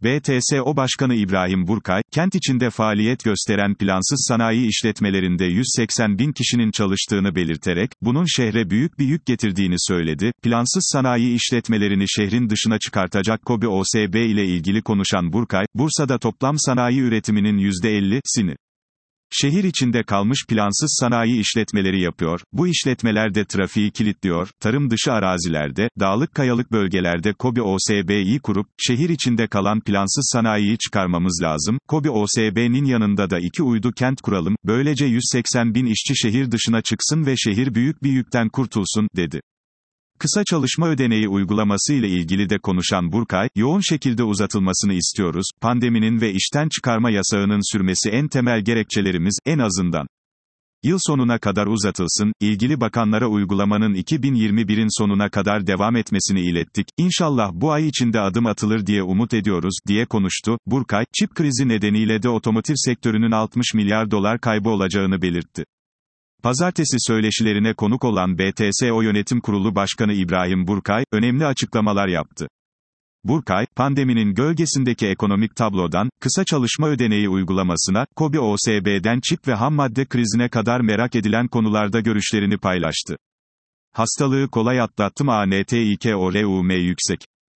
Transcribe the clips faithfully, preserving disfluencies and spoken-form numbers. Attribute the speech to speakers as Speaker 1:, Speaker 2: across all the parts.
Speaker 1: B T S O Başkanı İbrahim Burkay, kent içinde faaliyet gösteren plansız sanayi işletmelerinde yüz seksen bin kişinin çalıştığını belirterek, bunun şehre büyük bir yük getirdiğini söyledi. Plansız sanayi işletmelerini şehrin dışına çıkartacak KOBİ O S B ile ilgili konuşan Burkay, Bursa'da toplam sanayi üretiminin yüzde ellisini şehir içinde kalmış plansız sanayi işletmeleri yapıyor, bu işletmeler de trafiği kilitliyor, tarım dışı arazilerde, dağlık kayalık bölgelerde KOBİ O S B'yi kurup, şehir içinde kalan plansız sanayiyi çıkarmamız lazım, KOBİ O S B'nin yanında da iki uydu kent kuralım, böylece yüz seksen bin işçi şehir dışına çıksın ve şehir büyük bir yükten kurtulsun, dedi. Kısa çalışma ödeneği uygulaması ile ilgili de konuşan Burkay, yoğun şekilde uzatılmasını istiyoruz, pandeminin ve işten çıkarma yasağının sürmesi en temel gerekçelerimiz, en azından yıl sonuna kadar uzatılsın, ilgili bakanlara uygulamanın iki bin yirmi birin sonuna kadar devam etmesini ilettik, İnşallah bu ay içinde adım atılır diye umut ediyoruz, diye konuştu. Burkay, çip krizi nedeniyle de otomotiv sektörünün altmış milyar dolar kaybı olacağını belirtti. Pazartesi söyleşilerine konuk olan B T S O Yönetim Kurulu Başkanı İbrahim Burkay, önemli açıklamalar yaptı. Burkay, pandeminin gölgesindeki ekonomik tablodan, kısa çalışma ödeneği uygulamasına, KOBİ O S B'den çip ve hammadde krizine kadar merak edilen konularda görüşlerini paylaştı. Hastalığı kolay atlattım ANTİKORUM yüksek.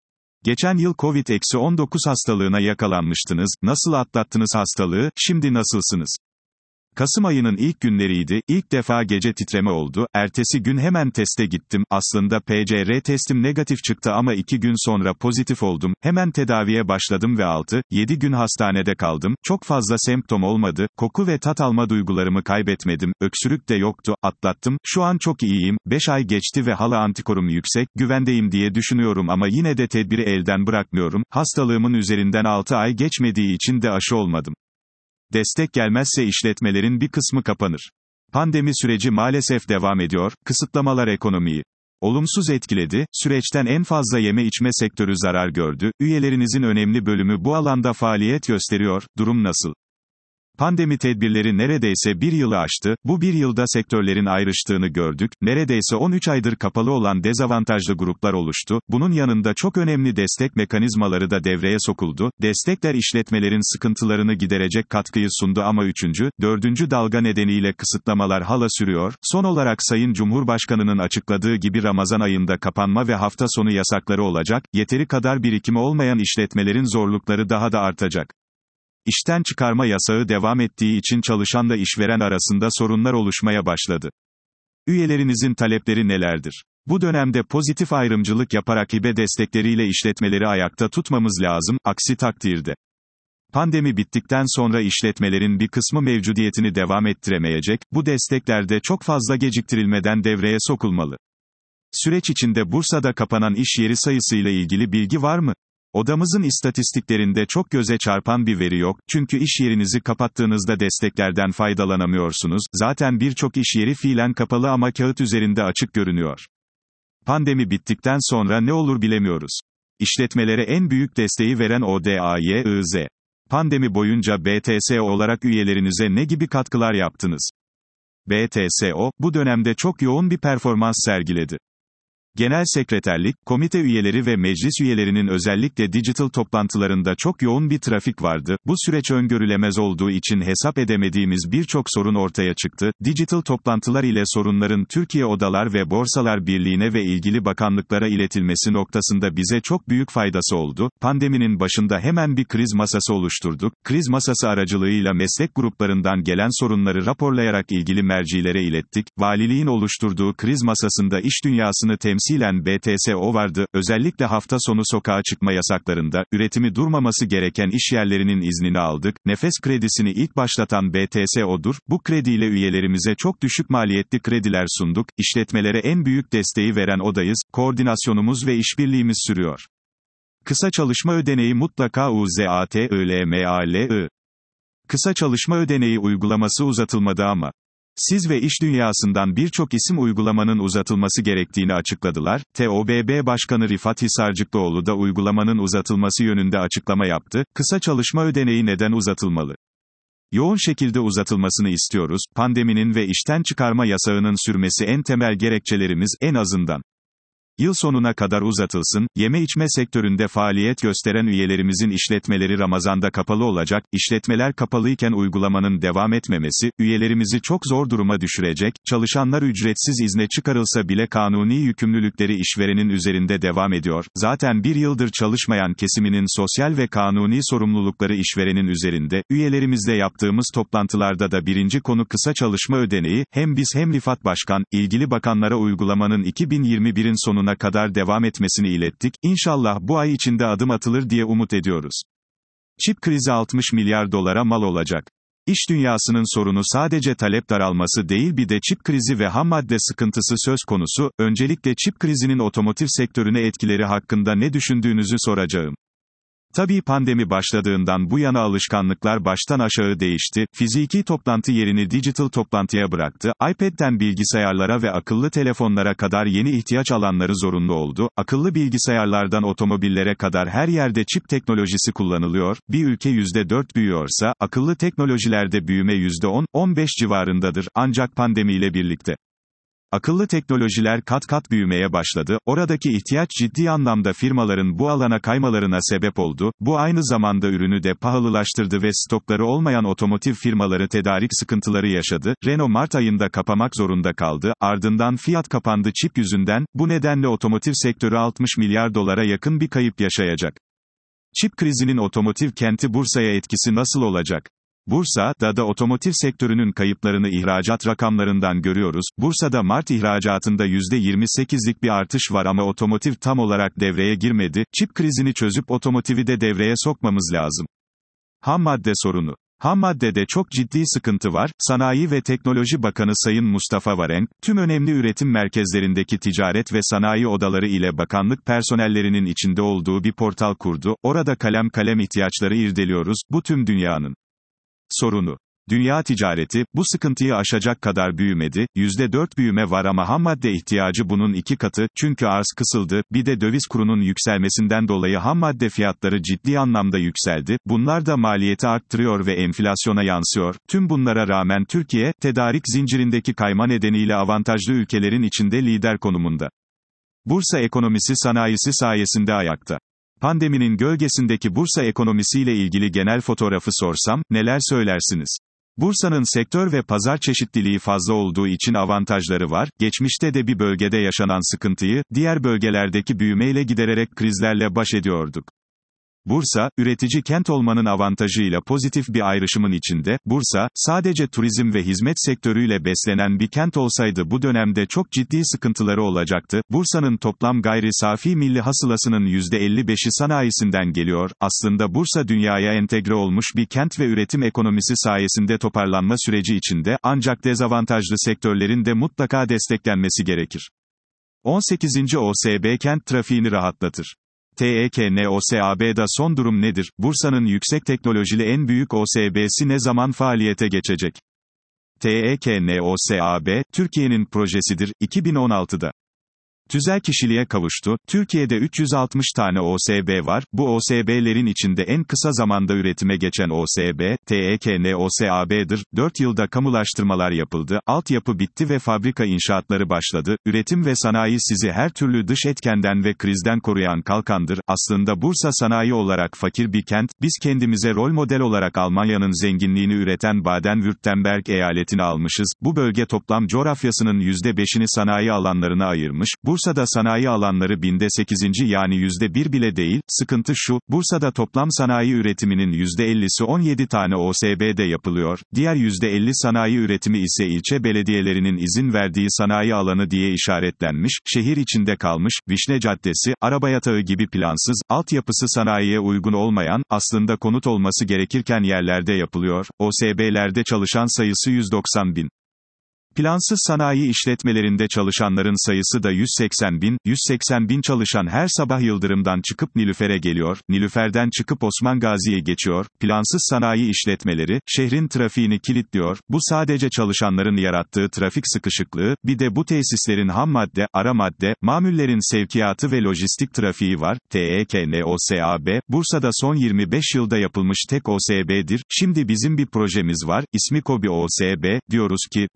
Speaker 1: Geçen yıl kovid on dokuz hastalığına yakalanmıştınız, nasıl atlattınız hastalığı, şimdi nasılsınız? Kasım ayının ilk günleriydi, ilk defa gece titreme oldu, ertesi gün hemen teste gittim, aslında P C R testim negatif çıktı ama iki gün sonra pozitif oldum, hemen tedaviye başladım ve altı yedi gün hastanede kaldım, çok fazla semptom olmadı, koku ve tat alma duygularımı kaybetmedim, öksürük de yoktu, atlattım, şu an çok iyiyim, beş ay geçti ve hala antikorum yüksek, güvendeyim diye düşünüyorum ama yine de tedbiri elden bırakmıyorum, hastalığımın üzerinden altı ay geçmediği için de aşı olmadım. Destek gelmezse işletmelerin bir kısmı kapanır. Pandemi süreci maalesef devam ediyor, kısıtlamalar ekonomiyi olumsuz etkiledi, süreçten en fazla yeme içme sektörü zarar gördü, üyelerinizin önemli bölümü bu alanda faaliyet gösteriyor, durum nasıl? Pandemi tedbirleri neredeyse bir yılı aştı, bu bir yılda sektörlerin ayrıştığını gördük, neredeyse on üç aydır kapalı olan dezavantajlı gruplar oluştu, bunun yanında çok önemli destek mekanizmaları da devreye sokuldu, destekler işletmelerin sıkıntılarını giderecek katkıyı sundu ama üçüncü, dördüncü dalga nedeniyle kısıtlamalar hala sürüyor, son olarak Sayın Cumhurbaşkanı'nın açıkladığı gibi Ramazan ayında kapanma ve hafta sonu yasakları olacak, yeteri kadar birikimi olmayan işletmelerin zorlukları daha da artacak. İşten çıkarma yasağı devam ettiği için çalışanla işveren arasında sorunlar oluşmaya başladı. Üyelerinizin talepleri nelerdir? Bu dönemde pozitif ayrımcılık yaparak hibe destekleriyle işletmeleri ayakta tutmamız lazım, aksi takdirde pandemi bittikten sonra işletmelerin bir kısmı mevcudiyetini devam ettiremeyecek, bu destekler de çok fazla geciktirilmeden devreye sokulmalı. Süreç içinde Bursa'da kapanan iş yeri sayısıyla ilgili bilgi var mı? Odamızın istatistiklerinde çok göze çarpan bir veri yok, çünkü iş yerinizi kapattığınızda desteklerden faydalanamıyorsunuz, zaten birçok iş yeri fiilen kapalı ama kağıt üzerinde açık görünüyor. Pandemi bittikten sonra ne olur bilemiyoruz. İşletmelere en büyük desteği veren O D A Y I Z. Pandemi boyunca B T S O olarak üyelerinize ne gibi katkılar yaptınız? B T S O, bu dönemde çok yoğun bir performans sergiledi. Genel sekreterlik, komite üyeleri ve meclis üyelerinin özellikle dijital toplantılarında çok yoğun bir trafik vardı, bu süreç öngörülemez olduğu için hesap edemediğimiz birçok sorun ortaya çıktı, dijital toplantılar ile sorunların Türkiye Odalar ve Borsalar Birliği'ne ve ilgili bakanlıklara iletilmesi noktasında bize çok büyük faydası oldu, pandeminin başında hemen bir kriz masası oluşturduk, kriz masası aracılığıyla meslek gruplarından gelen sorunları raporlayarak ilgili mercilere ilettik, valiliğin oluşturduğu kriz masasında iş dünyasını temsil Temsilen B T S O vardı, özellikle hafta sonu sokağa çıkma yasaklarında, üretimi durmaması gereken işyerlerinin iznini aldık, nefes kredisini ilk başlatan B T S O'dur, bu krediyle üyelerimize çok düşük maliyetli krediler sunduk, işletmelere en büyük desteği veren odayız, koordinasyonumuz ve işbirliğimiz sürüyor. Kısa çalışma ödeneği mutlaka uzatılmalı. Kısa çalışma ödeneği uygulaması uzatılmadı ama siz ve iş dünyasından birçok isim uygulamanın uzatılması gerektiğini açıkladılar. T O B B Başkanı Rifat Hisarcıklıoğlu da uygulamanın uzatılması yönünde açıklama yaptı. Kısa çalışma ödeneği neden uzatılmalı? Yoğun şekilde uzatılmasını istiyoruz. Pandeminin ve işten çıkarma yasağının sürmesi en temel gerekçelerimiz, en azından Yıl sonuna kadar uzatılsın. Yeme içme sektöründe faaliyet gösteren üyelerimizin işletmeleri Ramazan'da kapalı olacak. İşletmeler kapalıyken uygulamanın devam etmemesi, üyelerimizi çok zor duruma düşürecek. Çalışanlar ücretsiz izne çıkarılsa bile kanuni yükümlülükleri işverenin üzerinde devam ediyor. Zaten bir yıldır çalışmayan kesiminin sosyal ve kanuni sorumlulukları işverenin üzerinde. Üyelerimizle yaptığımız toplantılarda da birinci konu kısa çalışma ödeneği. Hem biz hem Rifat Başkan, ilgili bakanlara uygulamanın iki bin yirmi birin sonuna kadar devam etmesini ilettik. İnşallah bu ay içinde adım atılır diye umut ediyoruz. Çip krizi altmış milyar dolara mal olacak. İş dünyasının sorunu sadece talep daralması değil, bir de çip krizi ve ham madde sıkıntısı söz konusu. Öncelikle çip krizinin otomotiv sektörüne etkileri hakkında ne düşündüğünüzü soracağım. Tabii pandemi başladığından bu yana alışkanlıklar baştan aşağı değişti. Fiziki toplantı yerini dijital toplantıya bıraktı. iPad'den bilgisayarlara ve akıllı telefonlara kadar yeni ihtiyaç alanları zorunlu oldu. Akıllı bilgisayarlardan otomobillere kadar her yerde çip teknolojisi kullanılıyor. Bir ülke yüzde dört büyüyorsa, akıllı teknolojilerde büyüme yüzde on on beş civarındadır. Ancak pandemiyle birlikte akıllı teknolojiler kat kat büyümeye başladı. Oradaki ihtiyaç ciddi anlamda firmaların bu alana kaymalarına sebep oldu. Bu aynı zamanda ürünü de pahalılaştırdı ve stokları olmayan otomotiv firmaları tedarik sıkıntıları yaşadı. Renault Mart ayında kapamak zorunda kaldı. Ardından Fiat kapandı çip yüzünden. Bu nedenle otomotiv sektörü altmış milyar dolara yakın bir kayıp yaşayacak. Çip krizinin otomotiv kenti Bursa'ya etkisi nasıl olacak? Bursa'da da otomotiv sektörünün kayıplarını ihracat rakamlarından görüyoruz. Bursa'da Mart ihracatında yüzde yirmi sekizlik bir artış var ama otomotiv tam olarak devreye girmedi. Çip krizini çözüp otomotivi de devreye sokmamız lazım. Ham madde sorunu. Ham maddede çok ciddi sıkıntı var. Sanayi ve Teknoloji Bakanı Sayın Mustafa Varenk, tüm önemli üretim merkezlerindeki ticaret ve sanayi odaları ile bakanlık personellerinin içinde olduğu bir portal kurdu. Orada kalem kalem ihtiyaçları irdeliyoruz. Bu tüm dünyanın sorunu. Dünya ticareti, bu sıkıntıyı aşacak kadar büyümedi, yüzde dört büyüme var ama hammadde ihtiyacı bunun iki katı, çünkü arz kısıldı, bir de döviz kurunun yükselmesinden dolayı hammadde fiyatları ciddi anlamda yükseldi, bunlar da maliyeti arttırıyor ve enflasyona yansıyor. Tüm bunlara rağmen Türkiye, tedarik zincirindeki kayma nedeniyle avantajlı ülkelerin içinde lider konumunda. Bursa ekonomisi sanayisi sayesinde ayakta. Pandeminin gölgesindeki Bursa ekonomisiyle ilgili genel fotoğrafı sorsam, neler söylersiniz? Bursa'nın sektör ve pazar çeşitliliği fazla olduğu için avantajları var, geçmişte de bir bölgede yaşanan sıkıntıyı, diğer bölgelerdeki büyümeyle gidererek krizlerle baş ediyorduk. Bursa, üretici kent olmanın avantajıyla pozitif bir ayrışımın içinde. Bursa, sadece turizm ve hizmet sektörüyle beslenen bir kent olsaydı bu dönemde çok ciddi sıkıntıları olacaktı. Bursa'nın toplam gayri safi milli hasılasının yüzde elli beşi sanayisinden geliyor. Aslında Bursa dünyaya entegre olmuş bir kent ve üretim ekonomisi sayesinde toparlanma süreci içinde, ancak dezavantajlı sektörlerin de mutlaka desteklenmesi gerekir. on sekizinci O S B kent trafiğini rahatlatır. TEKNOSAB'da son durum nedir? Bursa'nın yüksek teknolojili en büyük O S B'si ne zaman faaliyete geçecek? TEKNOSAB, Türkiye'nin projesidir, iki bin on altıda. Tüzel kişiliğe kavuştu. Türkiye'de üç yüz altmış tane O S B var. Bu O S B'lerin içinde en kısa zamanda üretime geçen O S B, TEKNOSAB'dır. dört yılda kamulaştırmalar yapıldı. Altyapı bitti ve fabrika inşaatları başladı. Üretim ve sanayi sizi her türlü dış etkenden ve krizden koruyan kalkandır. Aslında Bursa sanayi olarak fakir bir kent. Biz kendimize rol model olarak Almanya'nın zenginliğini üreten Baden-Württemberg eyaletini almışız. Bu bölge toplam coğrafyasının yüzde beşini sanayi alanlarına ayırmış. Bursa'da sanayi alanları binde sekizinci yani yüzde bir bile değil. Sıkıntı şu, Bursa'da toplam sanayi üretiminin yüzde ellisi on yedi tane O S B'de yapılıyor, diğer yüzde elli sanayi üretimi ise ilçe belediyelerinin izin verdiği sanayi alanı diye işaretlenmiş, şehir içinde kalmış, Vişne Caddesi, Arabayatağı gibi plansız, altyapısı sanayiye uygun olmayan, aslında konut olması gerekirken yerlerde yapılıyor. O S B'lerde çalışan sayısı yüz doksan bin. Plansız sanayi işletmelerinde çalışanların sayısı da yüz seksen bin, yüz seksen bin çalışan her sabah Yıldırım'dan çıkıp Nilüfer'e geliyor, Nilüfer'den çıkıp Osman Gazi'ye geçiyor. Plansız sanayi işletmeleri, şehrin trafiğini kilitliyor. Bu sadece çalışanların yarattığı trafik sıkışıklığı, bir de bu tesislerin ham madde, ara madde, mamullerin sevkiyatı ve lojistik trafiği var. TEKNOSAB, Bursa'da son yirmi beş yılda yapılmış tek O S B'dir. Şimdi bizim bir projemiz var, ismi KOBİ O S B, diyoruz ki, Bursa'da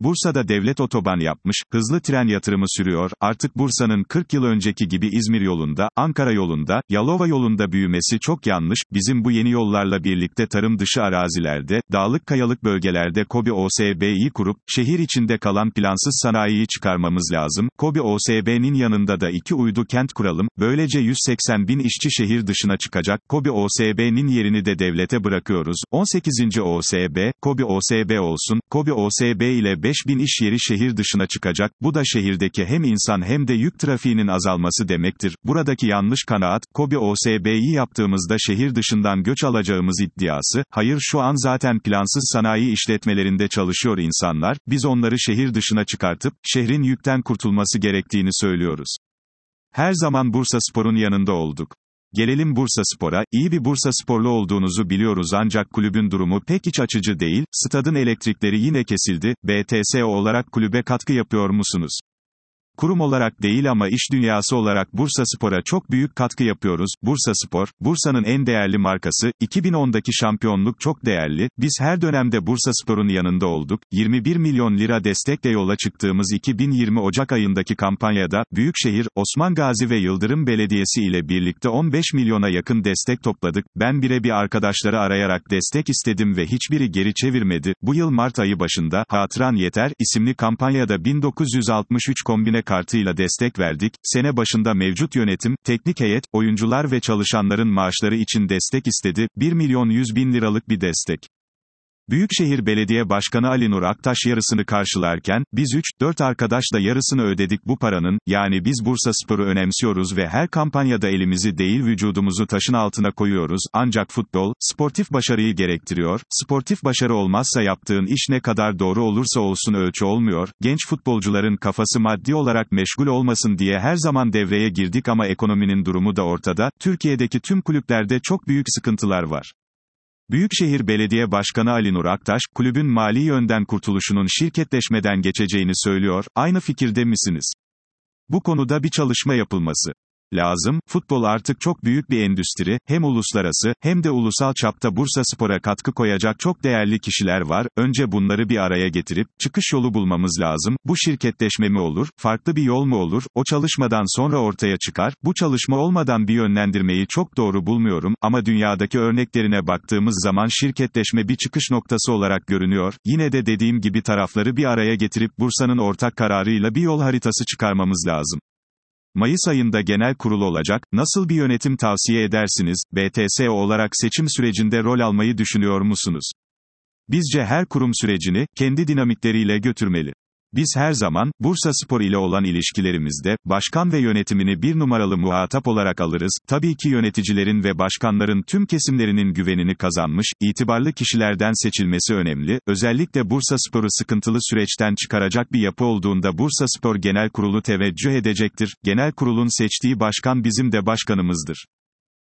Speaker 1: Bursa devlet otoban yapmış, hızlı tren yatırımı sürüyor, artık Bursa'nın kırk yıl önceki gibi İzmir yolunda, Ankara yolunda, Yalova yolunda büyümesi çok yanlış, bizim bu yeni yollarla birlikte tarım dışı arazilerde, dağlık kayalık bölgelerde KOBİ O S B'yi kurup, şehir içinde kalan plansız sanayiyi çıkarmamız lazım, KOBİ O S B'nin yanında da iki uydu kent kuralım, böylece yüz seksen bin işçi şehir dışına çıkacak, KOBİ O S B'nin yerini de devlete bırakıyoruz, on sekizinci O S B, KOBİ O S B olsun, KOBİ O S B ile beş bin iş yeri şehir dışına çıkacak, bu da şehirdeki hem insan hem de yük trafiğinin azalması demektir, buradaki yanlış kanaat, KOBİ O S B'yi yaptığımızda şehir dışından göç alacağımız iddiası, hayır şu an zaten plansız sanayi işletmelerinde çalışıyor insanlar, biz onları şehir dışına çıkartıp, şehrin yükten kurtulması gerektiğini söylüyoruz. Her zaman Bursaspor'un yanında olduk. Gelelim Bursaspor'a, iyi bir Bursasporlu olduğunuzu biliyoruz ancak kulübün durumu pek iç açıcı değil, stadın elektrikleri yine kesildi, B T S O olarak kulübe katkı yapıyor musunuz? Kurum olarak değil ama iş dünyası olarak Bursaspor'a çok büyük katkı yapıyoruz. Bursaspor, Bursa'nın en değerli markası, iki bin ondaki şampiyonluk çok değerli, biz her dönemde Bursaspor'un yanında olduk, yirmi bir milyon lira destekle yola çıktığımız iki bin yirmi Ocak ayındaki kampanyada, Büyükşehir, Osman Gazi ve Yıldırım Belediyesi ile birlikte on beş milyona yakın destek topladık, ben birebir arkadaşları arayarak destek istedim ve hiçbiri geri çevirmedi, bu yıl Mart ayı başında, Hatıran Yeter, isimli kampanyada bin dokuz yüz altmış üç kombine kartıyla destek verdik, sene başında mevcut yönetim, teknik heyet, oyuncular ve çalışanların maaşları için destek istedi, bir milyon yüz bin liralık bir destek. Büyükşehir Belediye Başkanı Ali Nur Aktaş yarısını karşılarken, biz üç dört arkadaş da yarısını ödedik bu paranın, yani biz Bursaspor'u önemsiyoruz ve her kampanyada elimizi değil vücudumuzu taşın altına koyuyoruz, ancak futbol, sportif başarıyı gerektiriyor, sportif başarı olmazsa yaptığın iş ne kadar doğru olursa olsun ölçü olmuyor, genç futbolcuların kafası maddi olarak meşgul olmasın diye her zaman devreye girdik ama ekonominin durumu da ortada, Türkiye'deki tüm kulüplerde çok büyük sıkıntılar var. Büyükşehir Belediye Başkanı Ali Nur Aktaş, kulübün mali yönden kurtuluşunun şirketleşmeden geçeceğini söylüyor, aynı fikirde misiniz? Bu konuda bir çalışma yapılması lazım, futbol artık çok büyük bir endüstri, hem uluslararası, hem de ulusal çapta Bursaspor'a katkı koyacak çok değerli kişiler var, önce bunları bir araya getirip, çıkış yolu bulmamız lazım, bu şirketleşme mi olur, farklı bir yol mu olur, o çalışmadan sonra ortaya çıkar, bu çalışma olmadan bir yönlendirmeyi çok doğru bulmuyorum, ama dünyadaki örneklerine baktığımız zaman şirketleşme bir çıkış noktası olarak görünüyor, yine de dediğim gibi tarafları bir araya getirip Bursa'nın ortak kararıyla bir yol haritası çıkarmamız lazım. Mayıs ayında genel kurul olacak, nasıl bir yönetim tavsiye edersiniz, B T S O olarak seçim sürecinde rol almayı düşünüyor musunuz? Bizce her kurum sürecini, kendi dinamikleriyle götürmeli. Biz her zaman, Bursaspor ile olan ilişkilerimizde, başkan ve yönetimini bir numaralı muhatap olarak alırız, tabii ki yöneticilerin ve başkanların tüm kesimlerinin güvenini kazanmış, itibarlı kişilerden seçilmesi önemli, özellikle Bursaspor'u sıkıntılı süreçten çıkaracak bir yapı olduğunda Bursaspor Genel Kurulu teveccüh edecektir, genel kurulun seçtiği başkan bizim de başkanımızdır.